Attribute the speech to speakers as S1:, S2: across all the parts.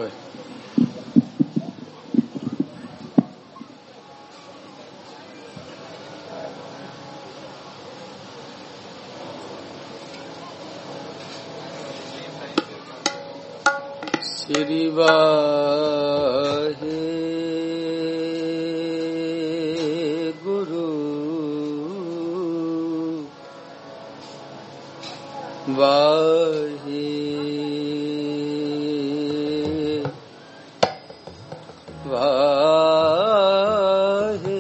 S1: है। श्री वाहे गुरु वाहे वाहे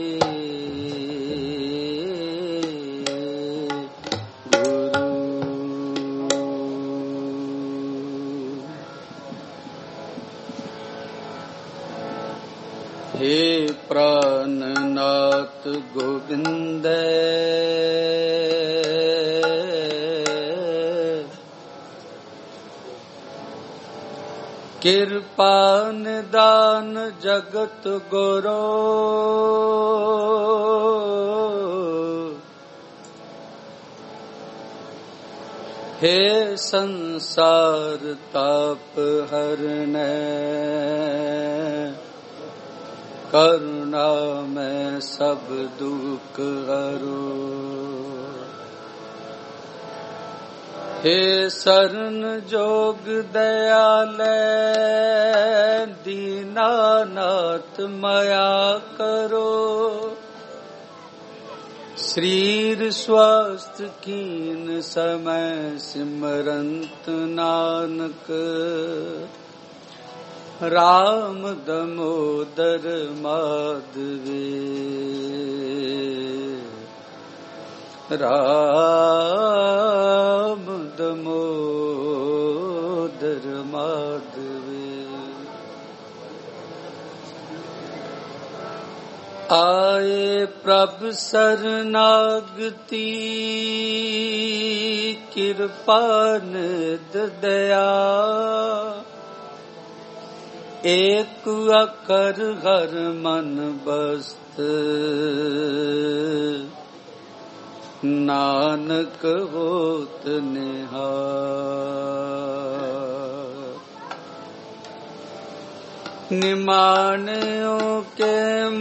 S1: हे प्राणनाथ गोविंद कृपा निदान जगत गुरो हे संसार ताप हरने करुणा में सब दुख हरो हे शरण जोग दयाले दीनानाथ माया करो शरीर स्वस्थ कीन समय सिमरंत नानक राम दमोदर माधवे राम दमोदर माधवे। आए प्रभु शरणागति कृपा निध दया एक अकर हर मन बस्त नानक होत निहार। निमान्यों के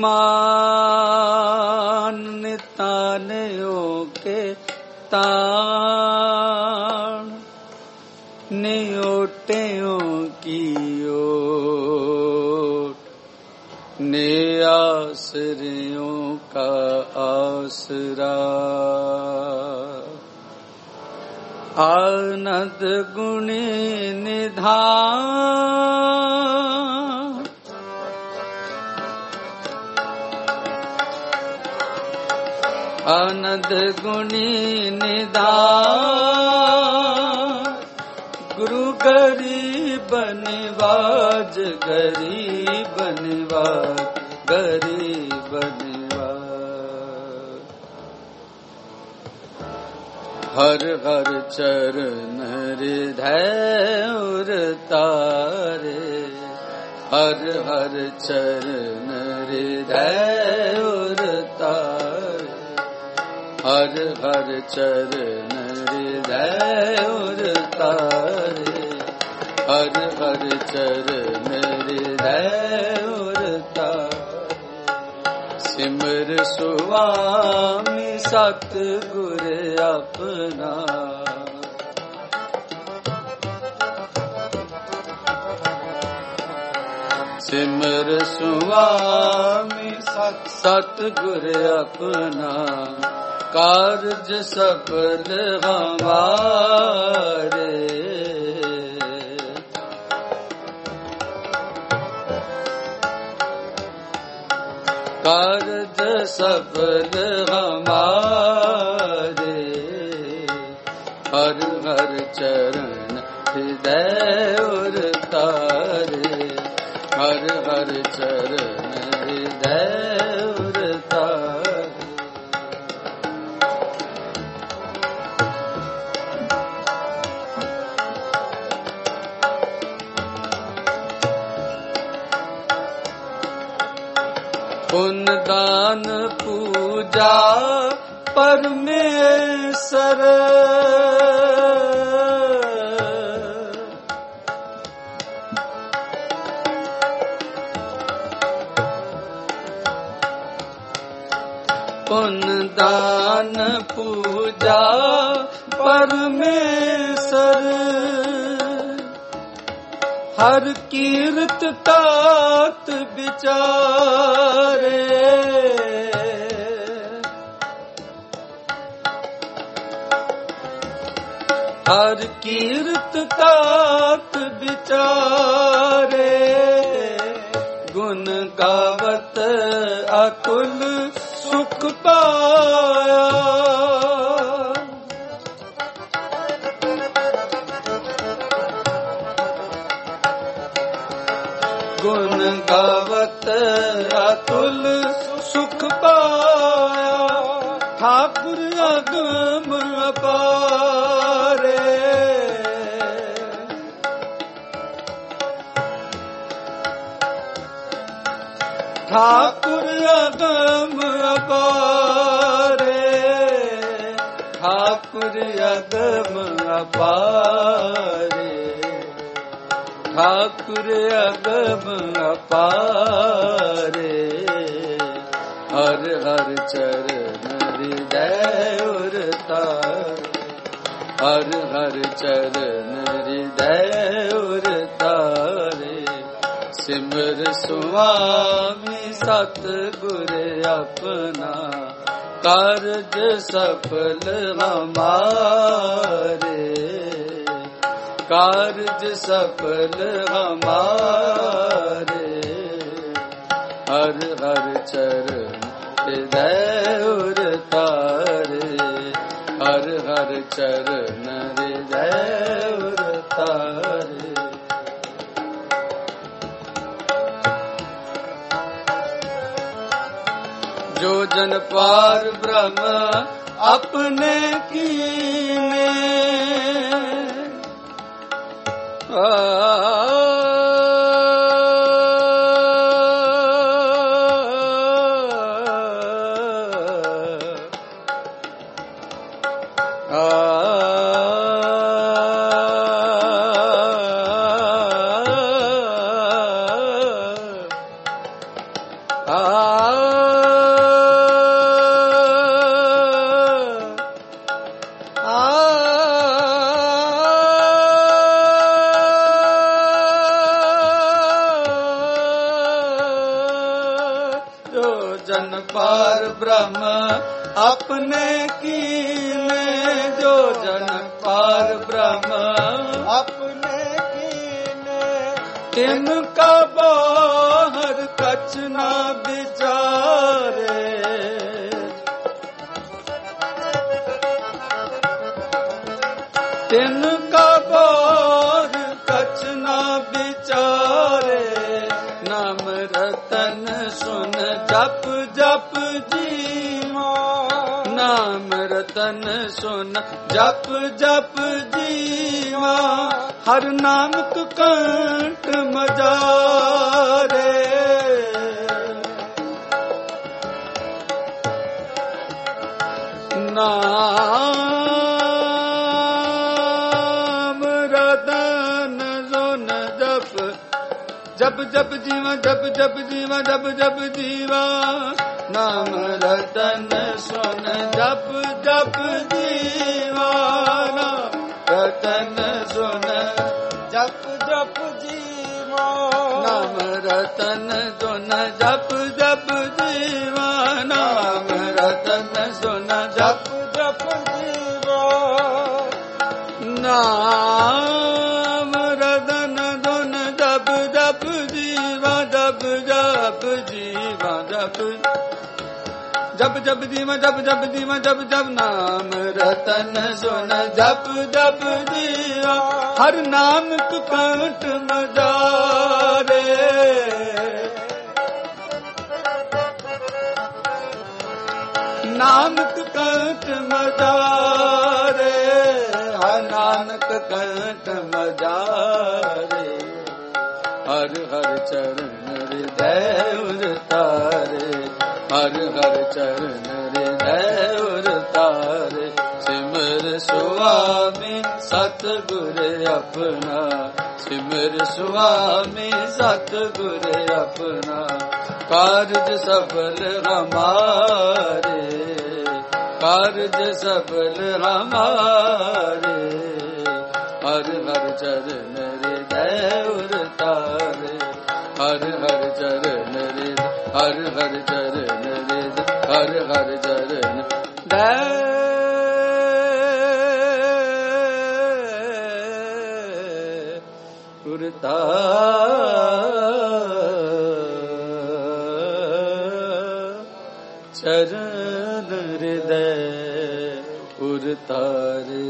S1: मान नितान्यों के तान नियोट्यों की ओट ने आश्रयों का आसरा आनंद गुणी निधान आनंद गुणी निधान गुरु गरीब निवाज गरीब निवाज गरीब निवाज। हर हर चरण हृदय उर तारे हर हर चरण हृदय उर तारे हर हर चरण हृदय उर तारे हर हर चरण हृदय उर तारे। सिमर सुवामी सतगुर अपना सिमर सुवामी सतगुर अपना कारज सफल हमारे कारज सफल हमारे हर हर चरण हृदय उर तारे हर हर चरण हृदय उर तारे। पुण्य दान पूजा परमेश्वर परमेश्वर हर कीर्त तात विचारे हर कीर्त तात विचारे गुण गावत अतुल सुख पाया गुण गावत अतुल सुख पाया ठाकुर अगम अपारे ठाकुर अगम अपारे ठाकुर अगम अपारे ठाकुर अगम अपारे हर हर चरण हृदय उरतारे हर हर चरण हृदय उरतारे सिमर सुआमी सतगुर अपना कारज सफल हमारे कारज सफल हमारे हर हर चरण हृदय उरतारे हर हर चरण हृदय उरतारे जो जन पार ब्रह्म अपने कीने जन पार ब्रह्म अपने कीने जो जन पार ब्रह्म अपने कीने तिनका बाहर कछ न विचारे तिनका बाहर कछ न विचारे नाम रतन सुन जप जप जीवा नाम रतन सुन जप जप जीवा हर नामक कंठ मजारे नाम रतन सुन जप जप जीवा जप जप जीवा जप जप जीवा नाम रतन सुन जप जप जीवा नाम रतन सुन जप जप जीवा नाम रतन सुन जप जप जीवा नाम रतन सुन जप जप जीवा नाम रतन सुन जप जप जीवा जप जप जीवा जप जप जप जीवा जप जप जीवा जप जप नाम रतन सुन जप जप जीवा हर नाम तु कंठ मजारे नानक कंठ मजारे हर नानक कंठ मजारे हर हर चरण हृदय उरतारे हर हर चरण हृदय उरतारे सिमर सुआमी सतगुर अपना सिमर सुआमी सतगुर अपना कारज सफल हमारे कारज सफल हमारे, हर हर चरण हृदय उतारे, हर हर चरण हृदय, हर हर चरण हृदय, हर हर चरण हृदय चरण हृदय उतारे।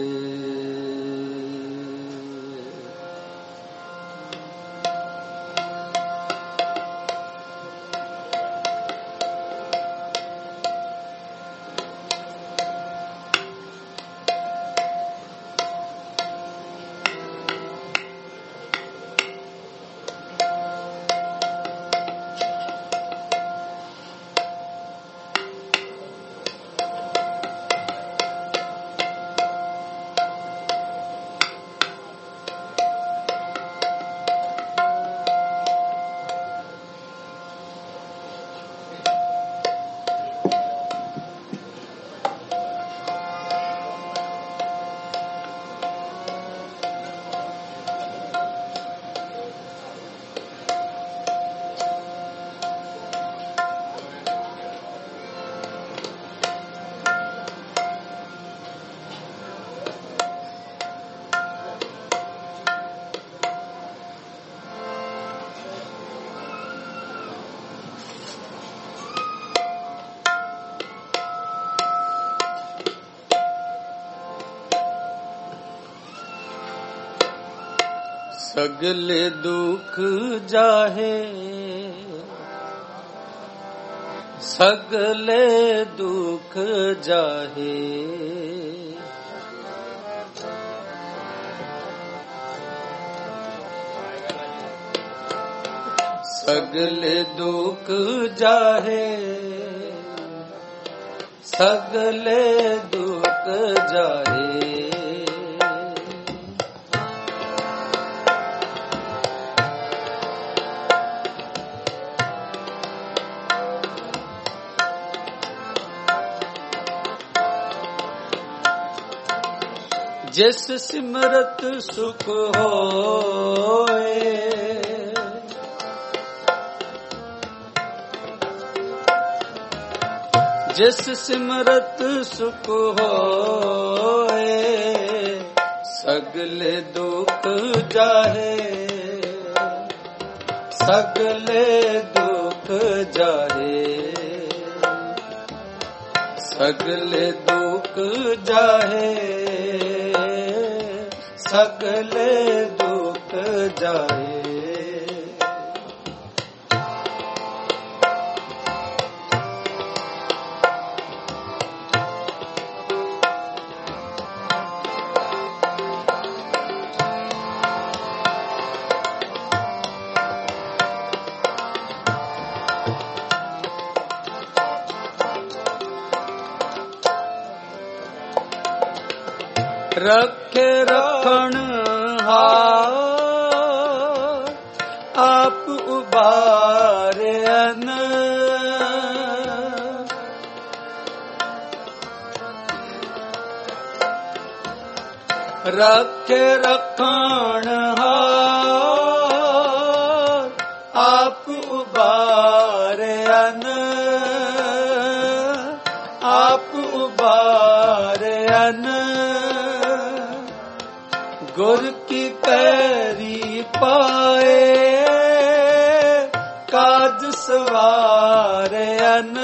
S1: सगले दुख जाहे, सगले दुख जाहे, सगले दुख जाहे, सगले दुख जाहे, जिस सिमरत सुख होए, जिस सिमरत सुख होए, सगले दुख जाहे, सगले दुख जाहे, सगले दुख जाहे, सगले दुख जाए। रखे रखण हार आप उबारन, रखे रखण हार आप उबारन, आप उबारन, गुर की पैरी पाए काज सवारन,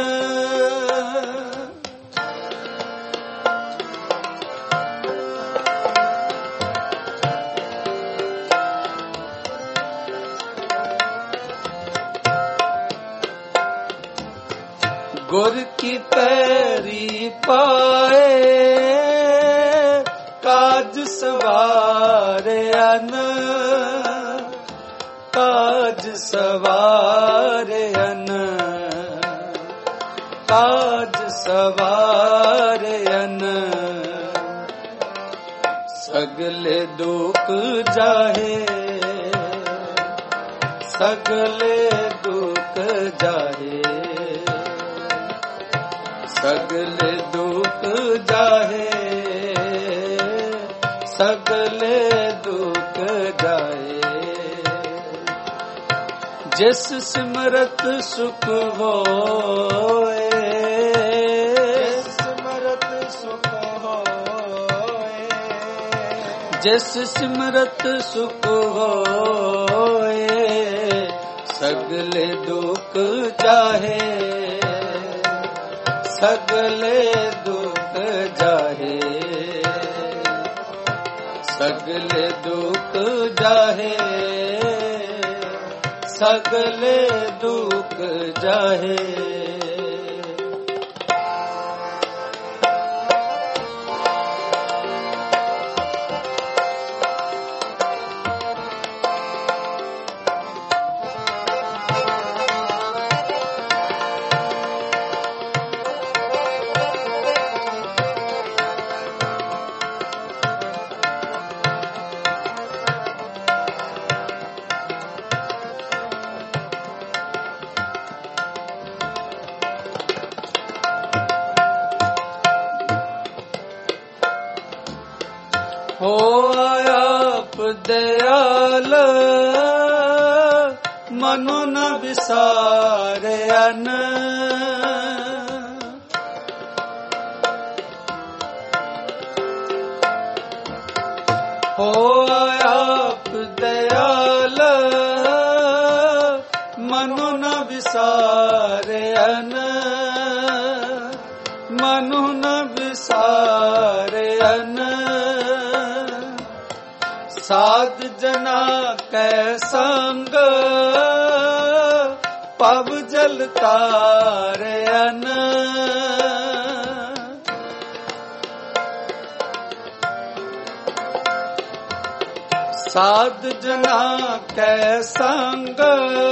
S1: गुर की पैरी पाए काज सवारन, काज सवारन, काज सवारन, सगले दुख जाहे, सगले दुख जाहे, सगले दुख जाहे, सगले दुख जाहे। जिस सिमरत सुख होए, सिमरत सुख होए, जिस सिमरत सुख होए, सगले दुख जाहे, सगले दुख जाहे, सगले दुख जाहे, सगले दुख जाहे। हो आप दयाल, मनो न विसारे अन, हो आप दयाल, मनो न विसारे अन, मनो न विसारे अन। साध जना कै संग, पव जल तारे अन, साध जना कै संग,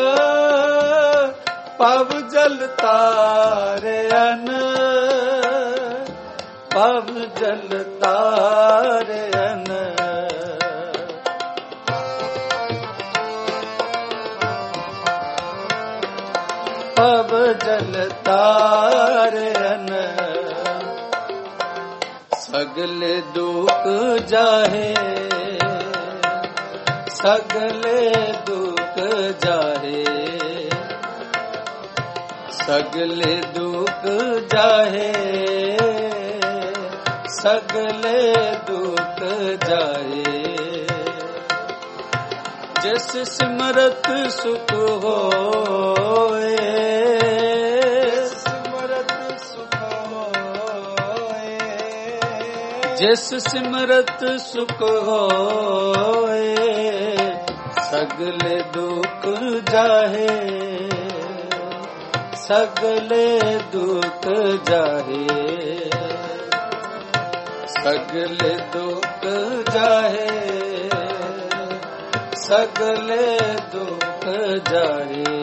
S1: पव जल तारे अन, पव जल तारे अन। पव जल तारन, सगले दुख जाहे, सगले दुख जाहे, सगले दुख जाहे, सगले दुख जाहे। जिस सिमरत सुख होए, सिमरत सुख होए, जिस सिमरत सुख होए, सगले दुख जाहे, सगले दुख जाहे, सगले दुख जाहे, सगले दुख जाहे।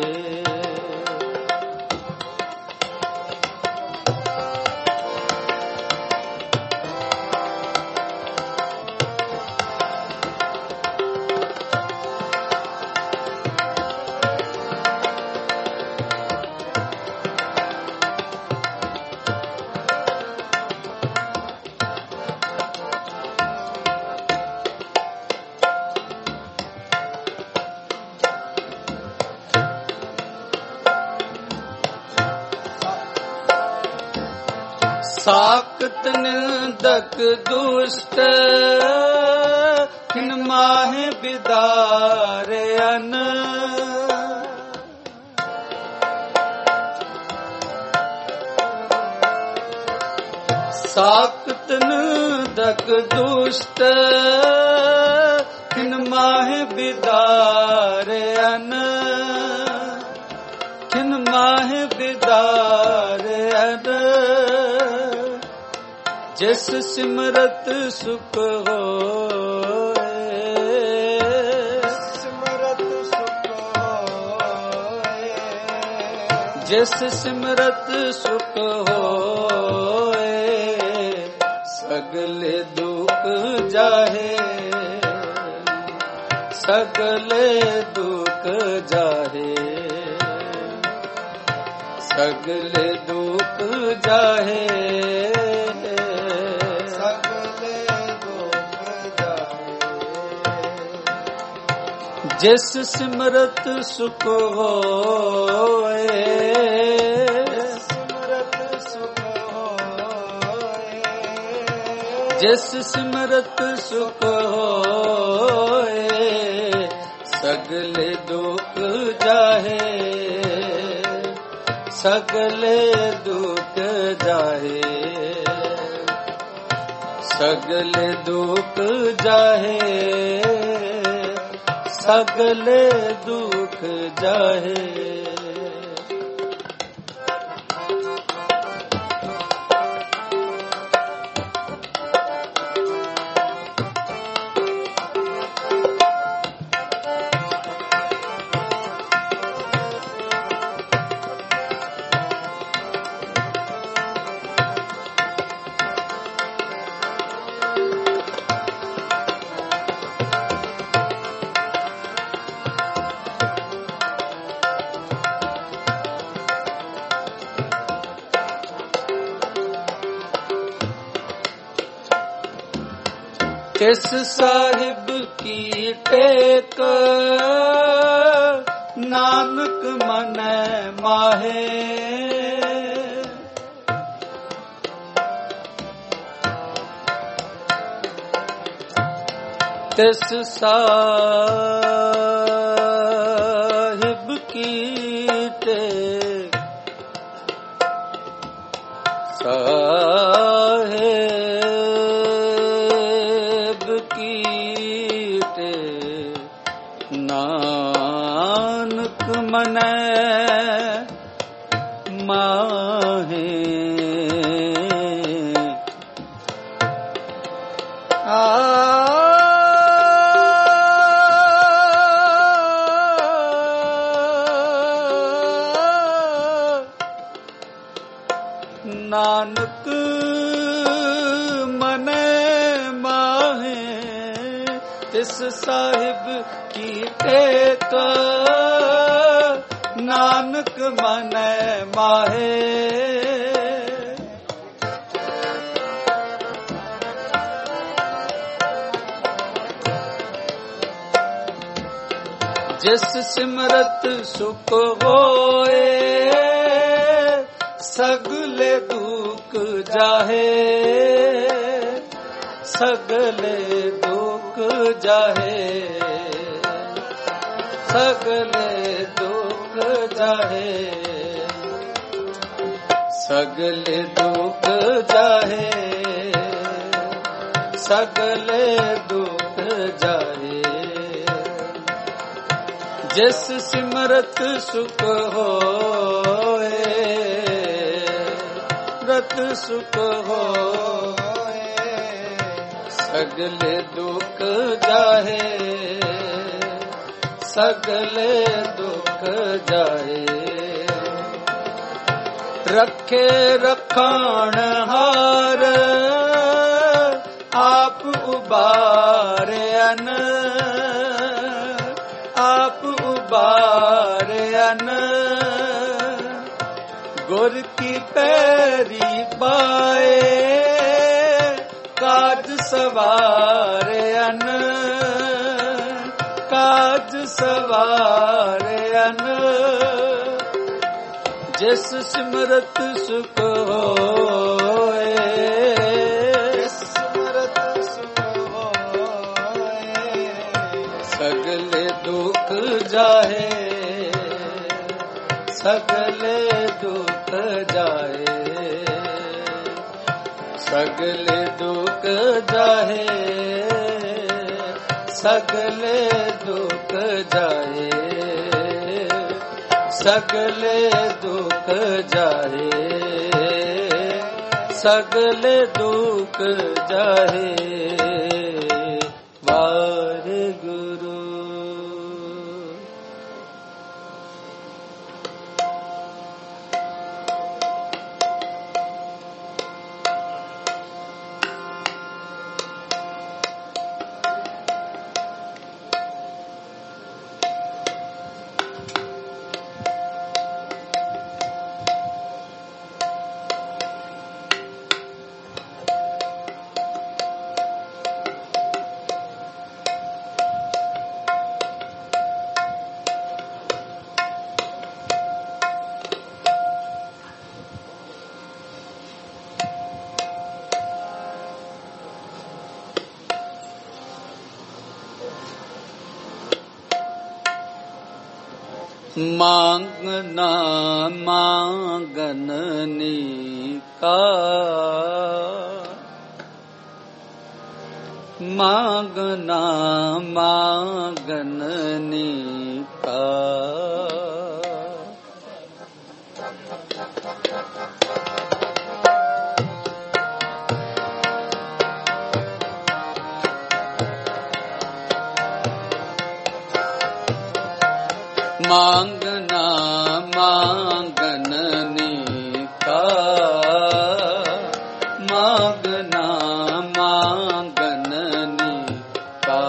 S1: साकत निंदक दुष्ट, खिन माहे बिदारे अन, साकत निंदक दुष्ट, खिन माहे बिदारे अन, खिन माहे बिदारे अन। जिस सिमरत सुख होए, सिमरत सुख होए, जिस सिमरत सुख होए, सगले दुख जाहे, सगले दुख जाहे, सगले दुख जाहे, ਜਿਸ ਸਿਮਰਤ ਸੁਖ ਹੋਏ, ਸਿਮਰਤ ਸੁਖ ਹੋਏ, ਜਿਸ ਸਿਮਰਤ ਸੁਖ ਹੋਏ, ਸਗਲੇ ਦੁਖ ਜਾਹੇ, ਸਗਲੇ ਦੁਖ ਜਾਹੇ, ਸਗਲੇ ਦੁਖ ਜਾਹੇ, ਸਗਲੇ ਦੁਖ ਜਾਹੇ। ਤਿਸ ਸਾਹਿਬ ਕੀ ਟੇਕ, ਨਾਨਕ ਮਨੈ ਮਾਹੇ, ਤਿਸ ਸਾਹਿਬ ਕੀ ਟੇਕ, ਨਾਨਕ ਮਨੈ ਮਾਹੇ। ਨਾਨਕ ਮਨੈ ਮਾਹੇ, ਤਿਸ ਸਾਹਿਬ ਕੀ ਟੇਕ, ਨਾਨਕ ਮਨੈ ਮਾਹੇ। ਜਿਸ ਸਿਮਰਤ ਸੁਖ ਹੋਏ, ਸਗਲੇ ਦੁਖ ਜਾਹੇ, ਸਗਲੇ ਦੁਖ ਜਾਹੇ, ਸਗਲੇ ਦੁਖ ਜਾਹੇ, ਸਗਲੇ ਦੁਖ ਜਾਹੇ, ਸਗਲੇ ਦੁਖ ਜਾਹੇ। ਜਿਸ ਸਿਮਰਤ ਸੁਖ ਹੋਏ, ਰਤ ਸੁਖ ਹੋਏ, ਸਗਲੇ ਦੁਖ ਜਾਹੇ, ਸਗਲੇ ਦੁਖ ਜਾਹੇ। ਰੱਖੇ ਰਖਾਣ ਹਾਰ, ਆਪ ਉਬਾਰਿਆਨ, ਆਪ ਉਬਾਰਿਆਨ। ਗੁਰ ਕੀ ਪੈਰੀ ਪਾਏ, ਕਾਜ ਸਵਾਰਿਆਨ, ਕਾਜ ਸਵਾਰਿਆਨ। ਜਿਸ ਸਿਮਰਤ ਸੁਖ ਹੋਏ, ਜਿਸ ਸਿਮਰਤ ਸੁਖ ਹੋਏ, ਸਗਲੇ ਦੁਖ ਜਾਹੇ, ਸਗਲੇ ਦੁਖ ਜਾਹੇ, ਸਗਲੇ ਦੁਖ ਜਾਹੇ, ਸਗਲੇ ਦੁਖ ਜਾਹੇ, ਸਗਲੇ ਦੁਖ ਜਾਹੇ, ਸਗਲੇ ਦੁਖ ਜਾਹੇ। ਵਾਹਿਗੁਰੂ। मांगना मांगननी का, मांगना मांगननी का। मांगना मांगननी का, मांगना मांगननी का,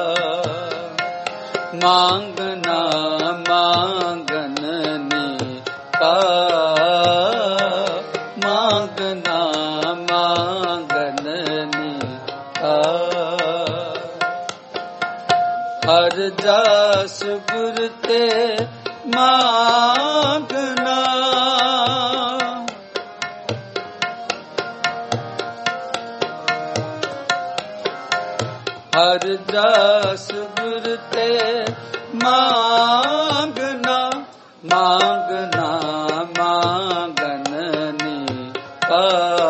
S1: मांगना मांगननी का, मांगना मांगननी का। हर जास गुर ते मांगना, हर जास गुर ते मांगना, मांगना मांगननी का,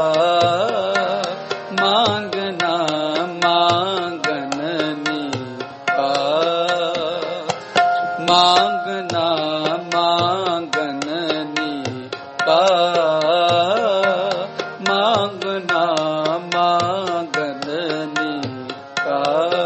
S1: मांगना मांगननी का, मांगना मांगननी का, मांगना मांगननी का।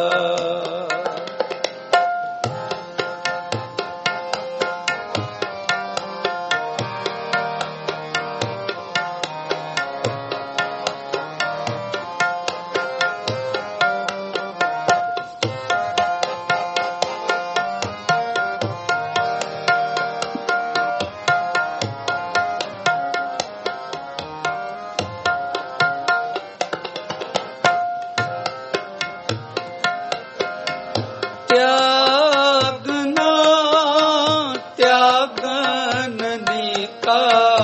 S1: त्यागना त्यागननी का,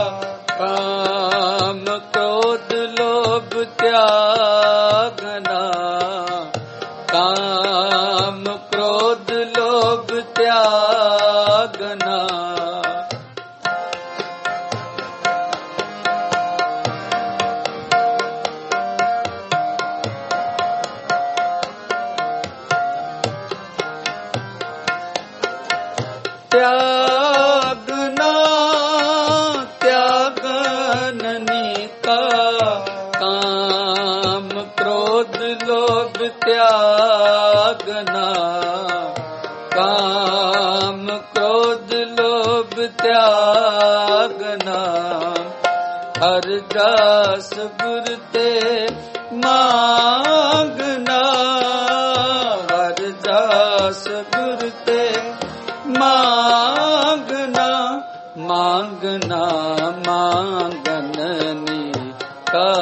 S1: काम क्रोध लोभ त्यागना, काम क्रोध लोभ त्यागना। त्यागना त्यागननी का, काम क्रोध लोभ त्यागना, काम क्रोध लोभ त्यागना। हर दास गुर ते मांगना, हर दास गुर ते मांगना, मांगना मांगननी का,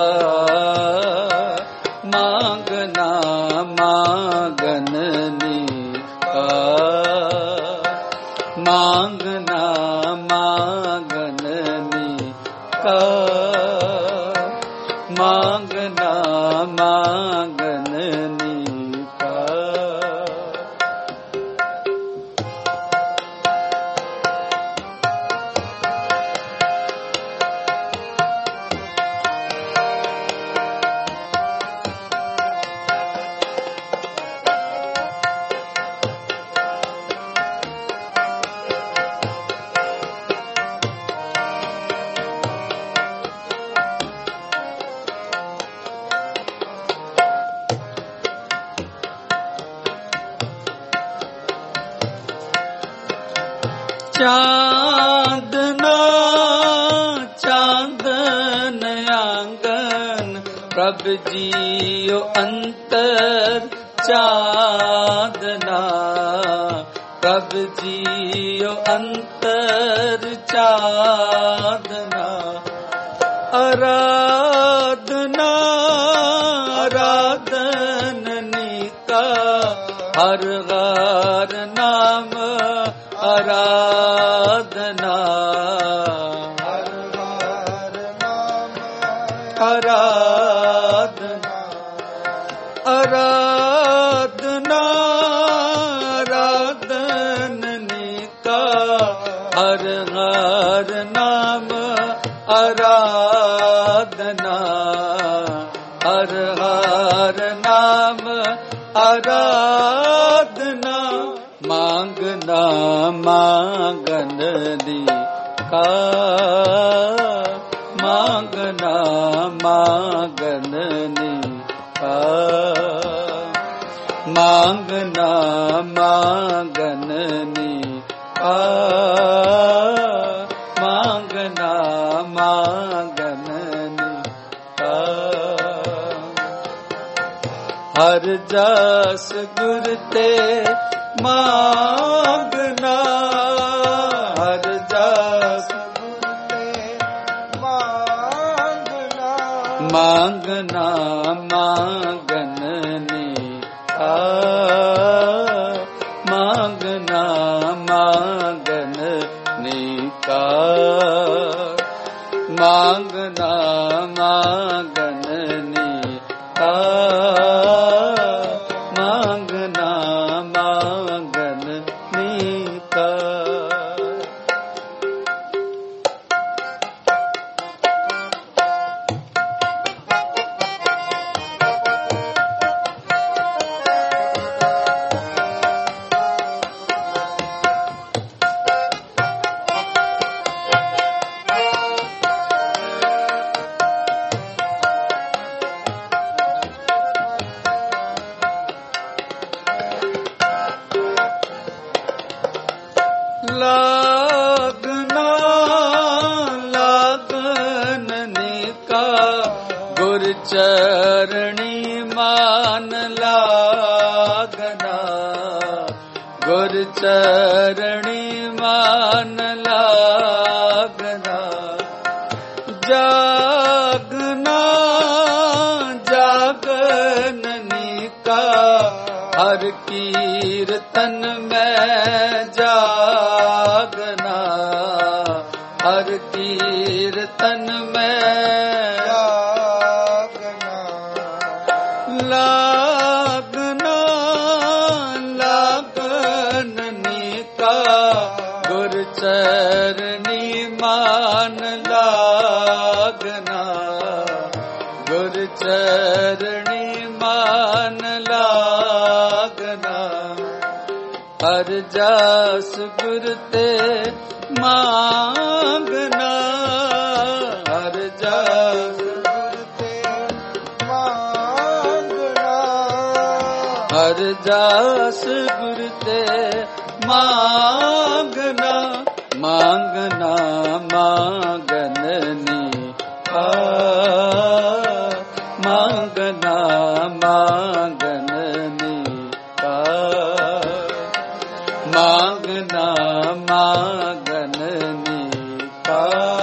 S1: मांगना मांगननी का, मांगना मांगननी का, मांगना मांगननी का। चांदना चांदन आंगन प्रभु जियो अंतर चांदना, प्रभु जियो अंतर चांदना। आराधना आराधननी का, हर गार नाम आराधना, हर गार नाम आराधना, आराधना आराधननी का, आराधना मांगना मांगन दी का मांगना मांगन नी का मांगना मांगन नी का मांगना मांगन नी का हर जस गुर ते मांगना हर जस मांगना मांगन नी का मांगना मांगन नी का मांगना मांगन नी का मांगना मांगन नी का लागना लागन निका गुर चरणी मान लागना गुर चरणी मान लागना जागना जागन निका हर कीर्तन में जागना हर कीर्तन में जागना लागना लागन निका गुर चरणी मान लागना गुर चरणी मान लागना हर जस गुर ते मांगना हर जस गुर ते मांगना हर जस गुर ते मांगना मांगना मांगन नी का मांगना मांगन नी का मांगना मांगन नी का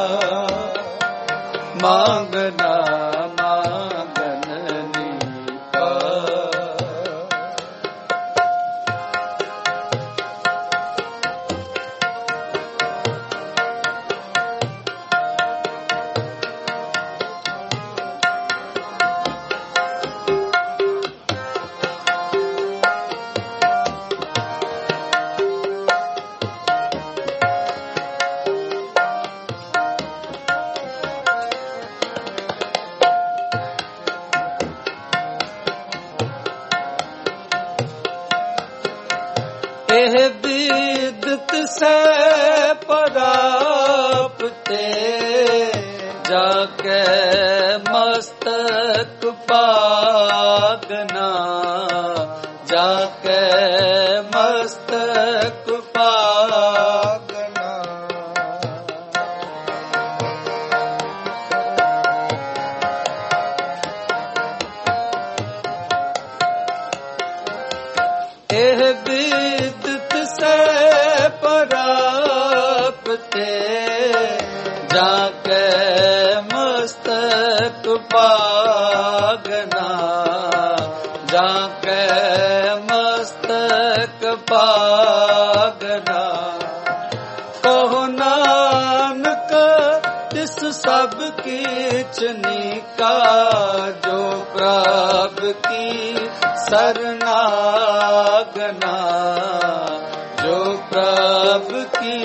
S1: मांगना मांगन नी का एह विदत से परापते जाके मस्तक पागना जाके मस्तक पागना एह विदत से परापते जाके मस्तक पागना जाके मस्तक पागना कहो नानक इस सब कीचनी का जो प्रभु की सरनागना जो प्रभु की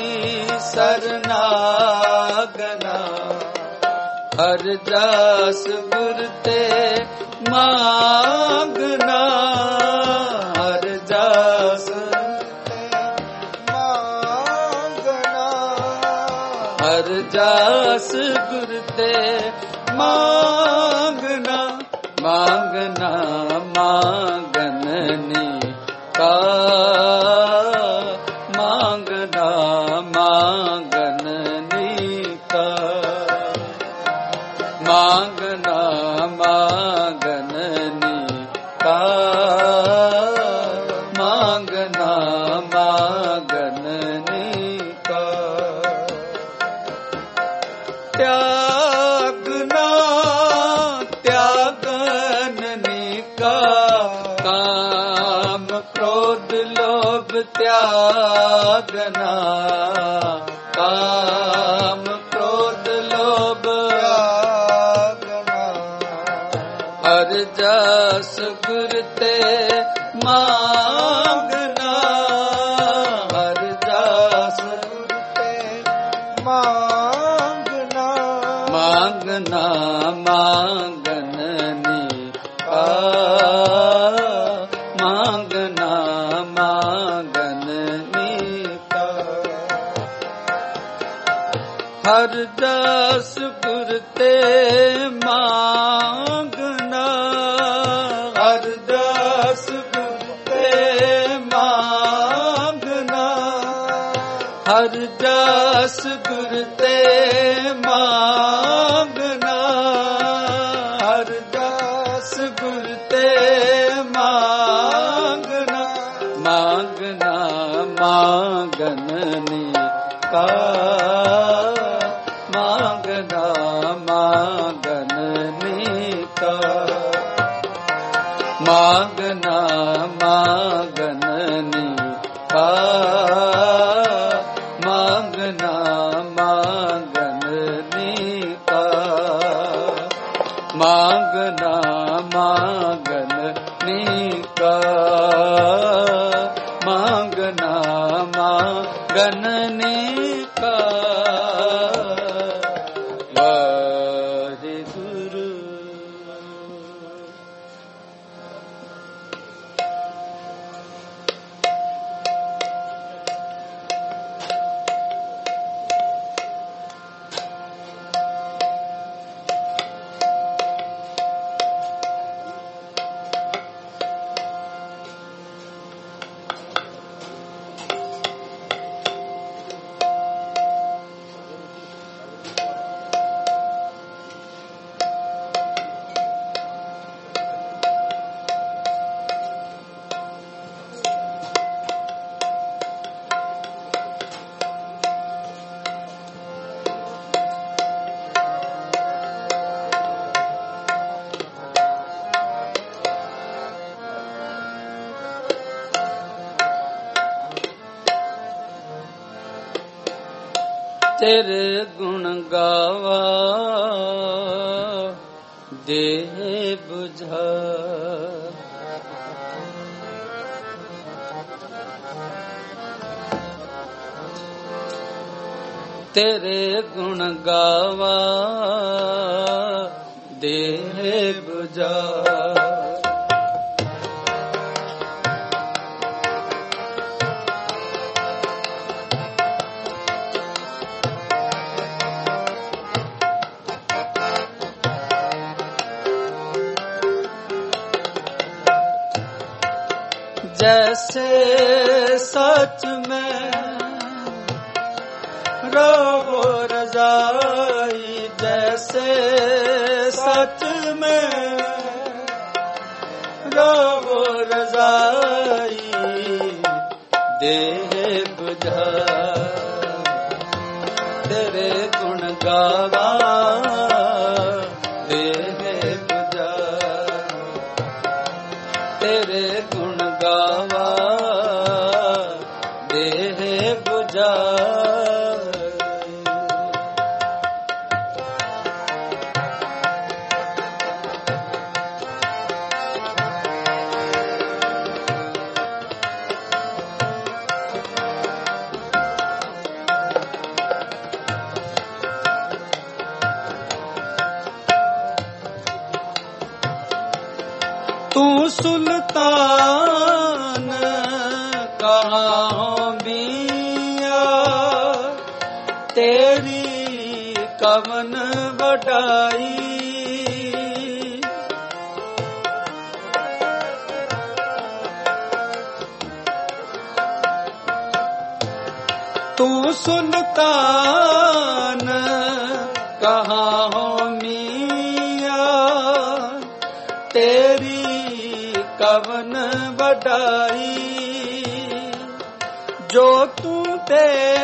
S1: सरनागना हर जस गुर ते मांगना अरजास गुर ते मांगना मांगना मांगननी का मांगना मांगननी का मांगना मांगननी का मांगना मांगननी का त्यागना त्यागननी का काम क्रोध लोभ त्यागना काम क्रोध लोभ त्यागना अरजास गुर ते मांगना अरजास गुर ते मांगना मांगना मांगननी का मांगना मांगननी का अरजास गुर ते मांगना अरजास गुर ते मांगना अरजास गुर ते मांगना अरजास गुर ते मांगना मांगना मांगननी का मांगना मांगननी का मांगना मांगननी का मांगना मांगननी का मांगना मांगननी का मांगना मांगननी का वाहिगुरु। तेरे गुण गावा देह बुझा तेरे गुण गावा देह बुझा जैसे सच में रहो रजाई जैसे सच में रहो रजाई देह बुझा तेरे गुण गावा देह बुझा तेरे गुण गावा देह बुझा कवन वडाई। तू सुल्तान कहाँ हो मियां, तेरी कवन वडाई। जो तू दे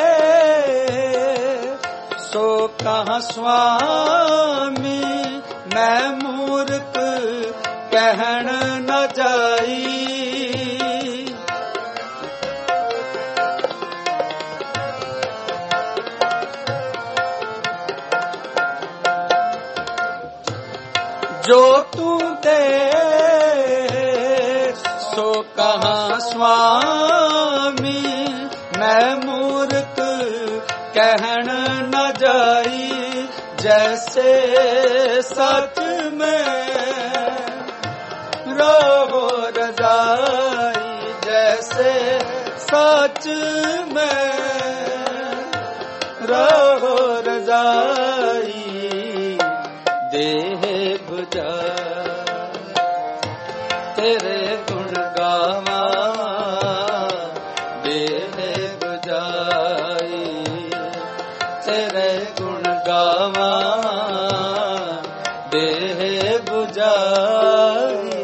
S1: सो कहाँ स्वामी, मैं मूर्ख कहन न जाई। जो तू दे सो कहाँ स्वामी, मैं मूर्ख कहन न जाई। जैसे सच में रहो रजाई, जैसे सच में रहो रजाई। देह बुझा तेरे गुण गावा, देह बुझाई तेरे गुण गावा, देह बुझाई।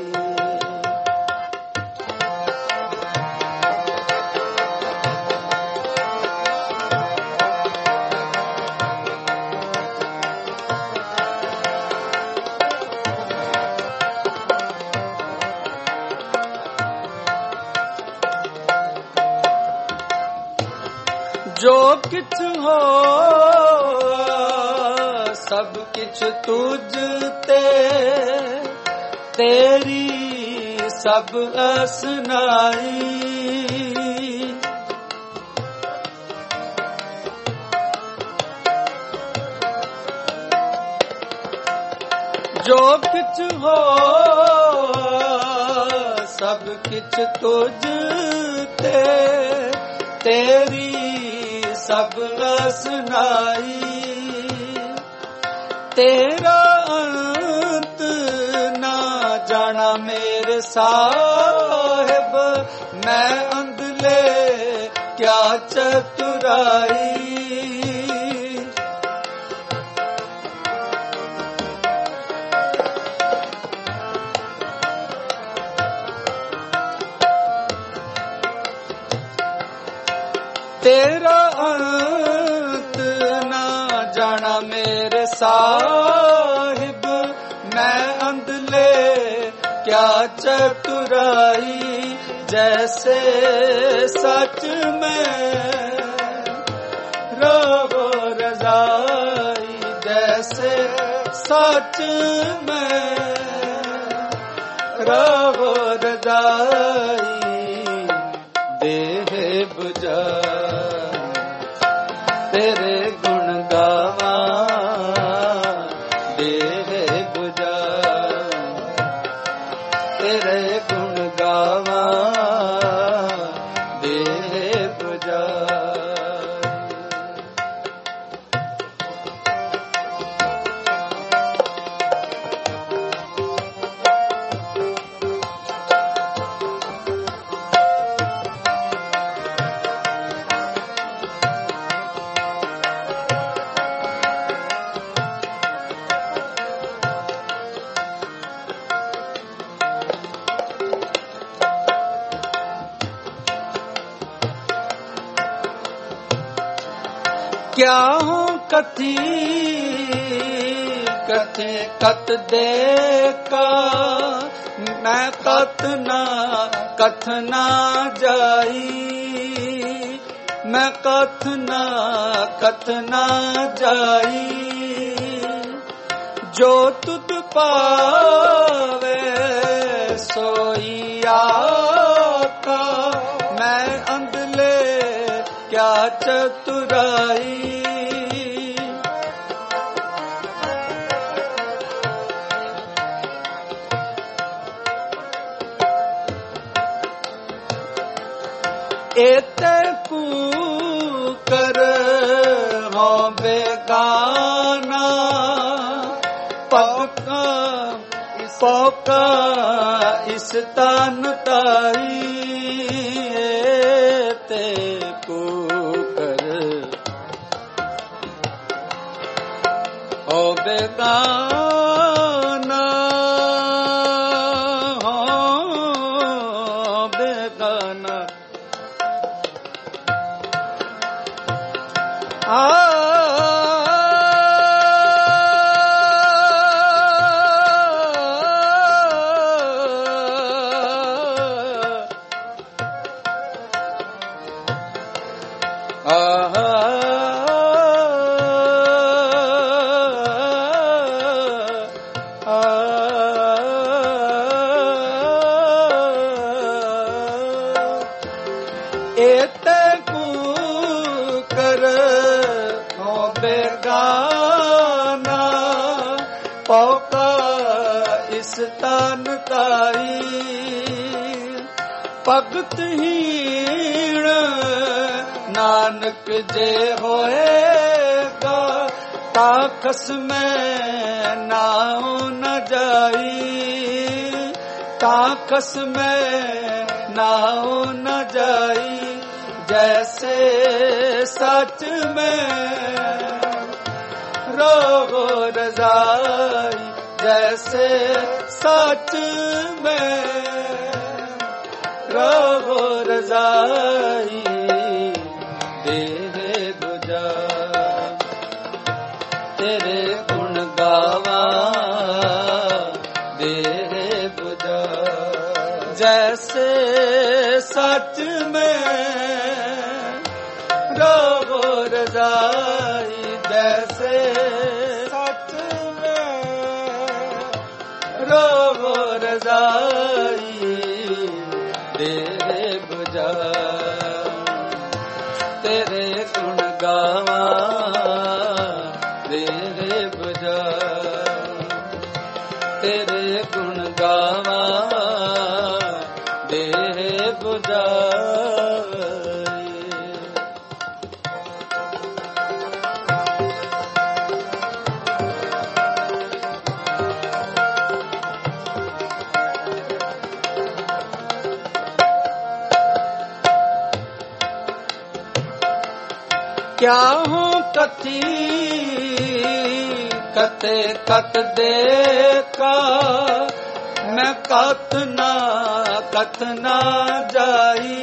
S1: जो किछ हो सब किछ तुझ ते, तेरी सब असनाई। जो किछ हो सब किछ तुझ ते, तेरी सब असनाई। तेरा अंत ना जाना मेरे साहिब, मैं अंधले क्या चतुराई। तेरा अंत ना जाना मेरे साहिब, मैं अंधले क्या चतुराई। जैसे सच में रहो रजाई, जैसे सच में रहो रजाई। देह बुझा तेरे गुण गावा, देह बुझा तेरे गुण गावा, देह बुझा। क्या हूँ कथी कथे कत देखा, मैं कथना कथना जाई, मैं कथना कथना जाई। जो तुद पावे सोई आका, मैं अंधले क्या चतुराई। एते कू कर हो बेगाना, ਪੌਕਾ ਇਸ ਤਨ ਤਾਈ ਤੇ ਕੂਕਰ ਹੋ ਬੇਗਾਨਾ ਹੋ ਬੇਗਾਨਾ ਭਗਤ ਹੀਣ ਨਾਨਕ ਜੇ ਹੋਏਗਾ ਤਾਂ ਖਸਮੈ ਨਾਉ ਨ ਜਾਈ ਤਾਂ ਖਸਮੈ ਨਾਉ ਨ ਜਾਈ ਜੈਸੇ ਸੱਚ ਮੈਂ ਰੋਗੋ ਰਜ਼ਾਈ ਜੈਸੇ ਸੱਚ ਮੈਂ ਰੋਗੋ ਰਜ਼ਾਈ ਦੇਹ ਬੁਝਾ ਤੇਰੇ ਗੁਣ ਗਾਵਾ ਦੇਹ ਬੁਝਾ ਜੈਸੇ ਸੱਚ ਮੈਂ ਰੋਗੋ ਰਜ਼ਾਈ ਜੈਸੇ ਸੱਚ ਮੈਂ ਰੋਗੋ ਰਜ਼ਾਈ ਤੇਰੇ ਬੁਝਾ ਤੇਰੇ ਗੁਣ ਗਾਵਾ ਤੇਰੇ ਬੁਝਾ ਤੇਰੇ ਗੁਣ ਗਾਵਾ ਤੇਰੇ ਬੁਝਾ ਕਿਆ ਹੂੰ ਕਥੀ ਕਤੇ ਕਤ ਦੇਖਾ ਮੈਂ ਕਤ ਨਾ ਜਾਈ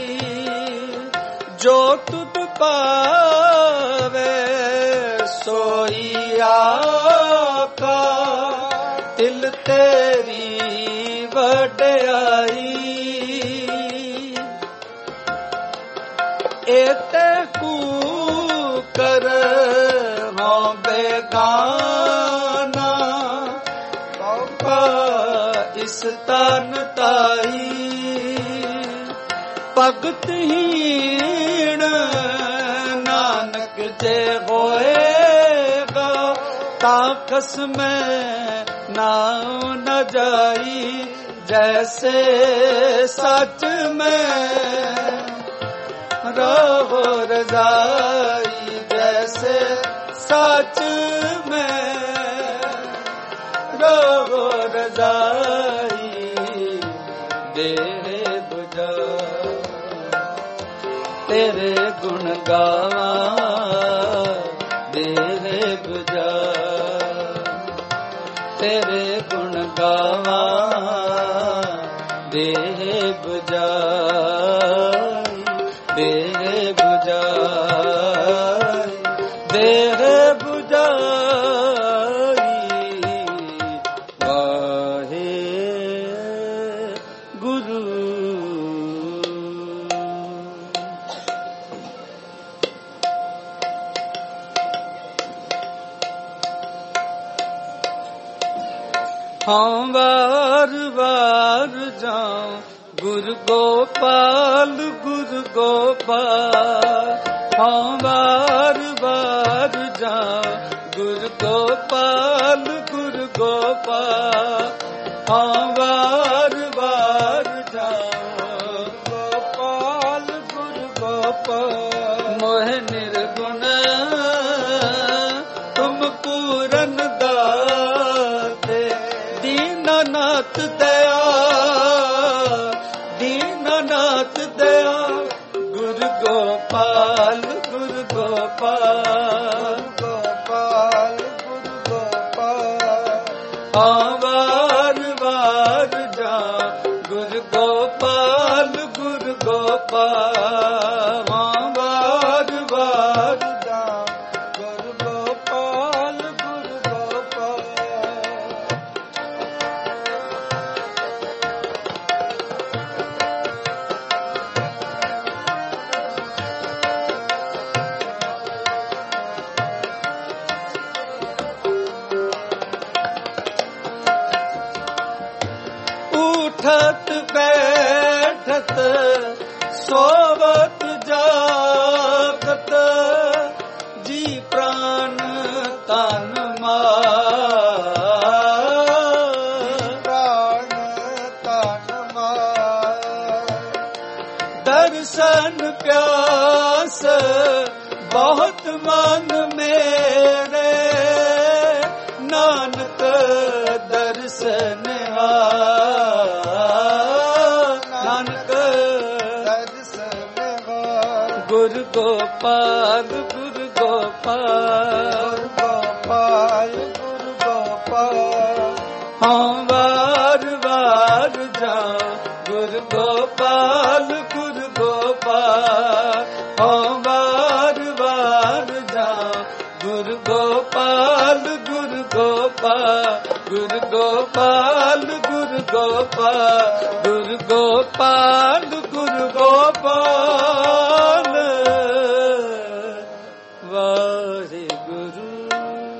S1: ਜੋ ਤੁਧ ਪਾਵੇ ਸੋਈ ਆਕਾ ਤਿਲ ਤੇਰੀ ਵਡਿਆਈ ਏਤੇ ਕਰ ਹੋ ਬੇਗਾਨਾ ਪੌਕਾ ਇਸ ਤਨ ਤਾਈ ਭਗਤ ਹੀਣ ਨਾਨਕ ਜੇ ਹੋਏਗਾ ਤਾਂ ਖਸਮੈ ਨਾਉ ਨ ਜਾਈ ਜੈਸੇ ਸੱਚ ਮੈਂ ਰੋਗੋ ਰਜ਼ਾਈ ਜੈਸੇ ਸੱਚ ਮੈਂ ਰੋਗੋ ਰਜ਼ਾਈ ਦੇਹ ਬੁਝਾ ਤੇਰੇ ਗੁਣ ਗਾਵਾ ਦੇਹ ਬੁਝਾ ਤੇਰੇ ਗੁਣ ਗਾਵਾ ਦੇਹ ਬੁਝਾ ਦੇਹ ਬੁਝਾਈ ਦੇਹ ਬੁਝਾਈ ਵਾਹੇ ਗੁਰੂ ਹਾਂ ਵਾਰ ਵਾਰ ਜਾਉ ਗੁਰ ਗੋਪਾਲ ਗੁਰ ਗੋਪਾਲ ਹਾਂ ਵਾਰ ਵਾਰ ਜਾ ਗੁਰ ਗੋਪਾਲ ਗੁਰ ਗੋਪਾਲ ਹਾਂ ਵਾਰ ਵਾਰ ਜਾ ਗੋਪਾਲ ਗੁਰ ਗੋਪਾਲ ਮੋਹ ਨਿਰਗੁਣ ਤੁਮ ਪੂਰਨ ਦਾਤੇ ਦੀਨ ਨਿਤ ਦਇਆ ਗੁਰੂ ਗੋਪਾਲ ਗੁਰੂ ਗੋਪਾਲ
S2: ਗੋਪਾਲ ਗੁਰੂ ਗੋਪਾਲ
S1: ਹਾਂ ਵਾਰ ਵਾਰ ਜਾ ਗੁਰੂ ਗੋਪਾਲ ਗੁਰੂ ਗੋਪਾਲ ਹਾਂ ਵਾਰ ਵਾਰ
S2: ਜਾ ਗੁਰੂ ਗੋਪਾਲ ਗੁਰੂ ਗੋਪਾਲ
S1: ਉਠਤ ਬੈਠਤ ਸੋਵਤ ਜਾਗਤ ਜੀ ਪ੍ਰਾਨ ਤਨ ਮਾਰ
S2: ਪ੍ਰਾਣ ਤਨ ਮਾਰ
S1: ਦਰਸ਼ਨ ਪਿਆਸ ਬਹੁਤ ਮਨ ਮੇਰੇ ਨਾਨਕ ਦਰਸ਼ਨ ਨਾਨਕ
S2: ਦਰਸ਼ਨ ਵਾਰ
S1: ਗੁਰੂ ਗੋਪਾਲ ਗੁਰੂ ਗੋਪਾਲ
S2: ਗੋਪਾਲ ਗੁਰੂ ਗੋਪਾਲ
S1: ਹਾਂ ਵਾਰ ਵਾਰ ਜਾ ਗੁਰੂ ਗੋਪਾਲ ਗੁਰੂ ਗੋਪਾਲ ਹਾਂ ਵਾਰ ਵਾਰ ਜਾ ਗੁਰੂ ਗੋਪਾਲ ਗੁਰੂ ਗੋਪਾਲ ਗੁਰੂ ਗੋਪਾਲ ਗੁਰੂ ਗੋਪਾਲ ਗੁਰੂ ਗੋਪਾਲ ਗੁਰੂ ਗੋਪਾਲ ਵਾਹਿਗੁਰੂ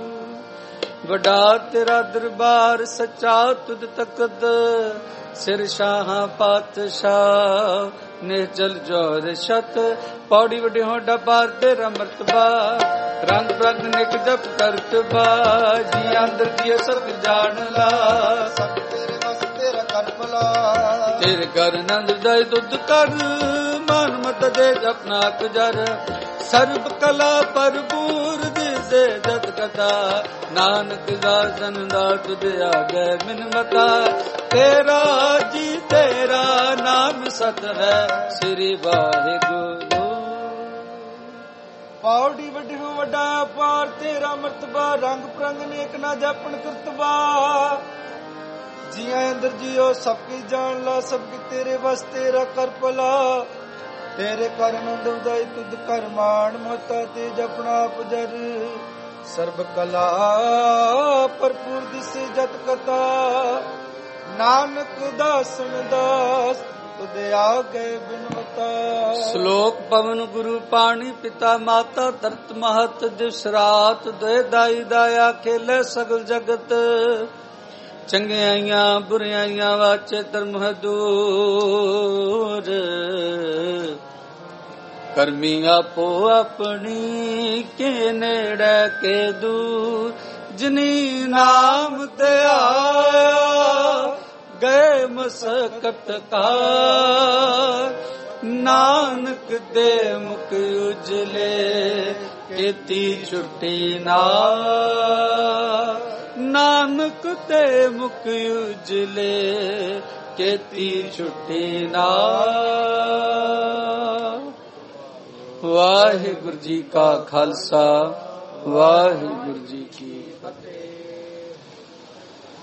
S1: ਵੱਡਾ ਤੇਰਾ ਦਰਬਾਰ ਸੱਚਾ ਤੁਧ ਤਕਤ ਸਿਰ ਸ਼ਾਹਾਂ ਪਾਤਸ਼ਾਹ ਨਿਰਜਲ ਜੋਰ ਸ਼ਤ ਪੌੜੀ ਵਡਿਓ ਡਬਾਰ ਤੇਰਾ ਮਰਤਬਾ ਰੰਗ ਬਰੰਗ ਨਿਕ ਜਪ ਕਰਤਬਾ ਜੀ ਅੰਦਰ ਜੀ ਸਭ ਜਾਣ ਲਾ
S2: ਸਭ ਤੇਰੇ ਵਸ ਤੇਰਾ ਕਰ ਭਲਾ
S1: ਤੇਰੇ ਘਰ ਨੰਦ ਜਾਇ ਦੁੱਧ ਕਰ ਮਨ ਮਤ ਦੇ ਜਪਨਾ ਕੁਜਰ ਸਰਬ ਕਲਾ ਭਰਪੂਰ ਦਿਸੇ ਜਤ ਕਥਾ ਨਾਨਕ ਦਾਸਨ ਦਾ ਤੁਧ ਆਗੇ ਮਿਨ ਮਤਾ ਤੇਰਾ ਜੀ ਤੇਰਾ ਨਾਮ ਸਤ ਹੈ ਸ੍ਰੀ ਵਾਹਿਗੁਰੂ
S2: ਪੌੜੀ ਵੱਡਿਓ ਵੱਡਾ ਪਾਰ ਤੇਰਾ ਮਰਤਬਾ ਰੰਗ ਪ੍ਰੰਗ ਨੇਕ ਨਾ ਜਾਪਣ ਕਰਤਬਾ ਜੀਆਂ ਅੰਦਰ ਜੀਓ ਸਭ ਕੀ ਜਾਣ ਲਾ ਸਭ ਕੀ ਤੇਰੇ ਵਸ ਤੇਰਾ ਕਰ ਭਲਾ ਤੇਰੇ ਕਰ ਨੰਦ ਉਦਾਈ ਤੁਧ ਕਰ ਮਾਣ ਮੋਤਾ ਤੇ ਜਪਣਾ ਪੁਜਰ ਸਰਬ ਕਲਾ ਭਰਪੂਰ ਦਿਸੇ ਜਤ ਕਥਾ ਨਾਨਕ ਦਾਸਨ ਦਾਸ ਤੁਧ ਆਗੇ ਬਿਨਵਤਾ
S1: ਸ਼ਲੋਕ ਪਵਨ ਗੁਰੂ ਪਾਣੀ ਪਿਤਾ ਮਾਤਾ ਧਰਤ ਮਹਤ ਦਿਵਸ ਰਾਤ ਦੇ ਦਾਈ ਦਾਇਆ ਖੇਲੇ ਸਗਲ ਜਗਤ ਚੰਗਿਆਈਆਂ ਬੁਰਿਆਈਆਂ ਵਾਚੇ ਧਰਮ ਦੂਰ ਕਰਮੀ ਆਪੋ ਆਪਣੀ ਕੇ ਨੇੜੇ ਕੇ ਦੂਰ ਜਿਨੀ ਨਾਮ ਤੇ ਆਇਆ ਗਏ ਮਸਕਤ ਕਾ ਨਾਨਕ ਦੇ ਮੁਖ ਉਜਲੇ ਕੀਤੀ ਛੁੱਟੀ ਨਾ ਨਾਨਕ ਤੇ ਮੁਖ ਉਜਲੇ ਕੀਤੀ ਛੁੱਟੀ ਨਾ ਵਾਹਿਗੁਰੂ ਜੀ ਕਾ ਖਾਲਸਾ ਵਾਹਿਗੁਰੂ ਜੀ ਕੀ ਫਤਿਹ।